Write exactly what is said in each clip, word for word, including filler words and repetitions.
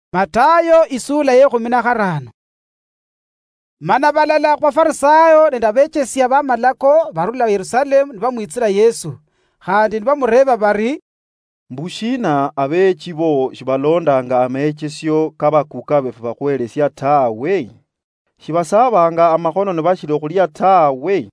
Matayo isula ye kumi na karano. Mana balala kwa Farisayo nenda bechesya bamalako barula Yerusalemu nibamwitsira Yesu. Khandi nibamureba bari, mbushina abechi bo shibalondanga amechesyo kabakuka befu bakwelesya tawe shibasabanga amakono nibashira okulya tawe.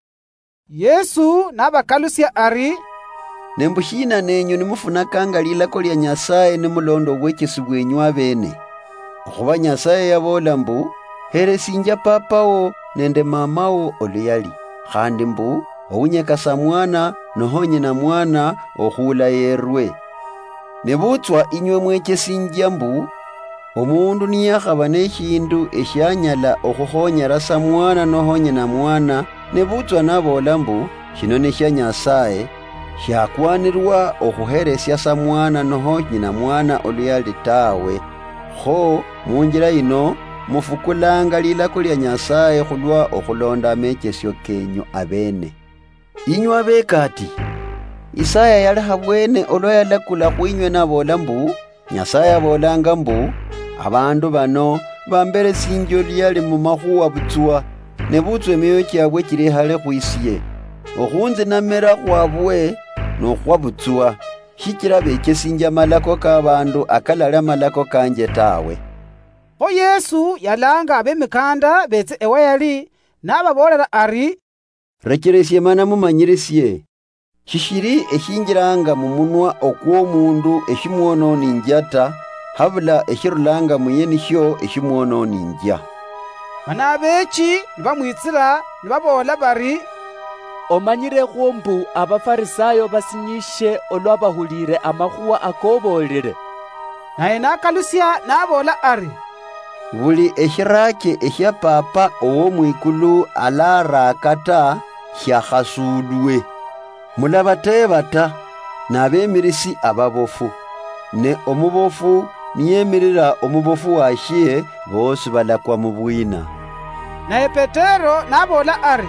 Yesu nabakalusya ari, nembushina nenyu nimufunakanga lilako lya Nyasaye nimulondo bwechesi bwenyu abene. Okuba Nyasaye yabola mbu heresinja papawo nende mamawo oluyali, khandi mbu ounyekasa mwana nohonye na mwana okhula yerwe. Nebutswa inywe mwechesinja mbu omundu niyakhaba neshindu esyanyala okhukhonyerasa mwana nohonye na mwana, nebutswa nabola mbu shino nesya Nyasaye, syakwanirwa okhuheresya sa mwana nohonye na mwana oluyali tawe. Kho munjira ino mufukulanga lilako lya Nyasaye khulwa okhulonda amechesyo kenyu abene. Inywe abekati, Isaya yaleha bwene olwa yalakula khwinywe nabola mbu Nyasaye abolanga mbu abandu bano bambere sinjo lyali mu makhuwa butswa, nebutswa emyoyo kyabwe kirihale khwisye. Okhunzi namera khwabwe nokhwa butswa, shikira bechesinja malako k'abandu akalala malako kanje tawe. Ho Yesu yalanga abemikanda betse ewa yali nababolera ari, rekeresye mana mumanyiresye shishiri eshinjiranga mu munwa okw'omundu eshimwonona injata habula eshirulanga muyeni sho eshimwonona inja. Mana abechi nibamwitsira nibabola bari, omanyire khumbu abafarisayo basinyishe olwabahulire amakhuwa akobolere. Naye nakalusya nabola ari, buli eshirake esya papa owo mwikulu alarakata syakhasudwe. Mulabatebata nabemirisi ababofu, ne omubofu niyemirira omubofu washiye bosi balakwa mu bwina. Naye Petero nabola ari,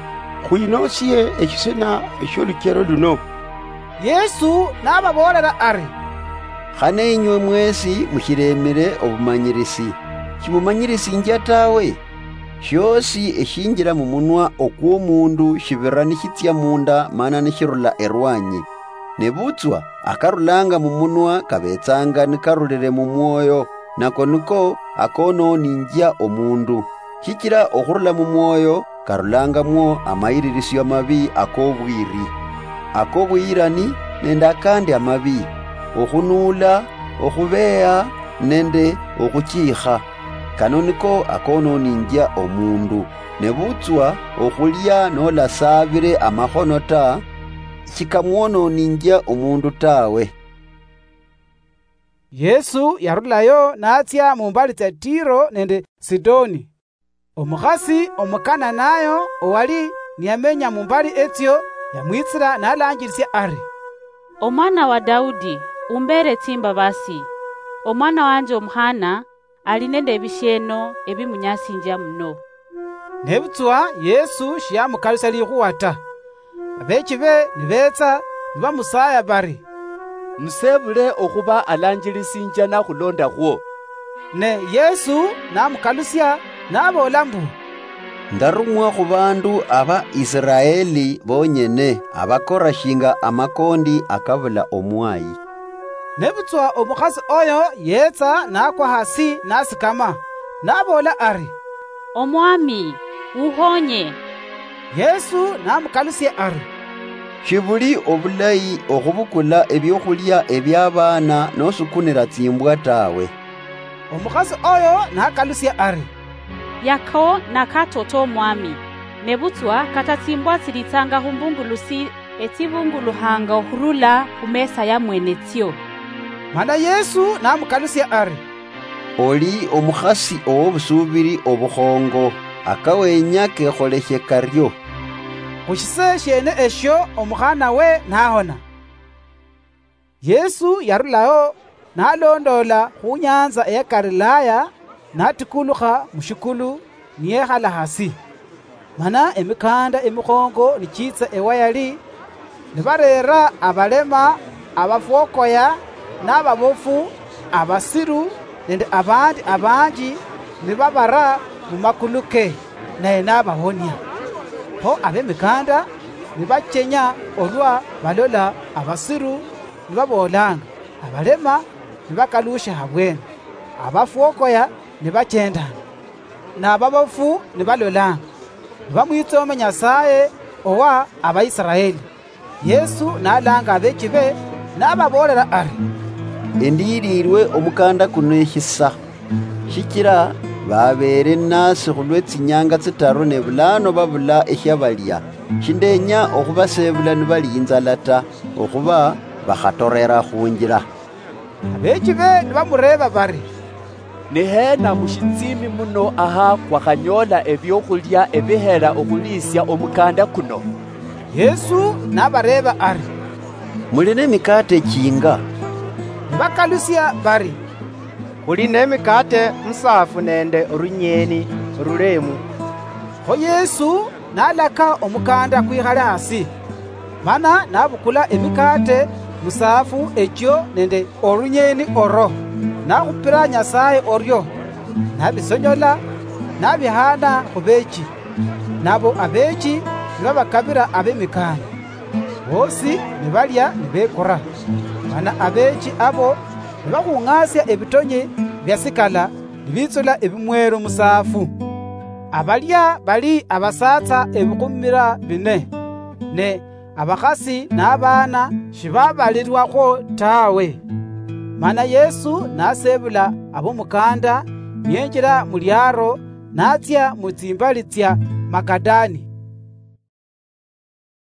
khwinosye ekisena esyolukero luno. Yesu nababolera ari, khane inywe mwesi mushiremere obumanyirisi, shimumanyirisi inja tawe. Shosi eshinjira mu munwa okw'omundu shibira nishitsya munda mana nishirula erwanyi. Nebutswa akarulanga mu munwa kabetsanga nikarulire mu mwoyo, nako niko akonona inja omundu. Shikira okhurula mu mwoyo karulanga mwo amairirisyo amabi akobwiri, akobwirani nende akandi amabi, okhunula, okhubeya nende okhuchikha. Kano niko akonona inja omundu. Nebutswa okhulya nolasabire amakhono ta, shikamwonona inja omundu tawe. Yesu yarulayo natsya mumbali tsa Tiro nende Sidoni. Omukhasi omukananayo owali niyamenya mumbali etyo yamwitsira nalangirisya ari, omwana wa Daudi umbere timba basi, omwana wanje omuhana ali nende ebisheno ebimunyasinja muno. Nebutswa Yesu shiyamukalusya likhuwata. Abechi be nibetsa nibamusaya bari, musebule okhuba alanjilisinja nakhulonda khwo. Ne Yesu namukalusya nabola mbu, ndarumwa khu bandu aba Israeli bonyene abakorashinga amakondi akabula omwayi. Nebutswa omukhasi oyo yetsa nakwa hasi nasikama nabola ari, omwami uhonye. Yesu namukalusya ari, shibuli obulayi okhubukula ebyokhulya eby'abaana nosukunira tsimbwa tawe. Omukhasi oyo nakalusya ari, yako nakatoto omwami, nebutswa katatsimbwa tsilitsanga humbungulusi etibunguluhanga okhurula humesa ya mwene tsyo. Mana Yesu namukalusya ari, oli omukhasi ow'obusubiri obukhongo, akawenya kekholeshe karyo. Khushise shene esho omukhana we nahona. Yesu yarulayo nalondola khunyanza eya Galilaya natikulukha mushikulu niyekhala hasi. Mana emikanda emikhongo nichitsa ewa yali nibarera abalema, abafokoya, n'ababofu, abasiru, nende abandi abanji nibabara mu makulu ke naye nabahonya. Ho ab'emikanda nibachenya olwa balola abasiru nibabolanga, abalema nibakalusha habwene, abafuokoya nibachendana, n'ababafu nibalolanga, nibamwitsoma Nyasaye owa Abaisiraeli. Yesu nalanga abekibe nababolera ari, endirirwe omukanda kuno ehisa, shikira babere nasi khulwe tsinyanga tsitaru ne bulano babula ehyabalya, shindenya okhubasebula nibali inzala ta, okhuba bakhatorera khunjira. Abekibe nibamureba bari, nihena mushitsimi muno aha kwakhanyola ebyokhulya ebihera okhulisya omukanda kuno? Yesu nabareba ari, muli n'emikate kinga? nibakalusya bari, khuli n'emikate musafu nende orunyeni rulemu. ho Yesu nalaka omukanda kwikhale hasi, mana nabukula emikate musafu ekyo nende orunyeni oro, nakhupira Nyasaye oryo, nabisonyola nabihana khubeki, nabo abeki nibabakabira ab'emikanda. Bosi nibalya nibekora, mana abeki abo nibakhung'asya ebitonyi byasikala nibitsula ebimwero musafu. Abalya bali abasatsa ebikhumira bine, ne abakhasi n'abana shibabalirwakho tawe. Mana Yesu nasebula ab'omukanda, niyenjira mu lyaro natsya mu tsimbali tsya Makadani.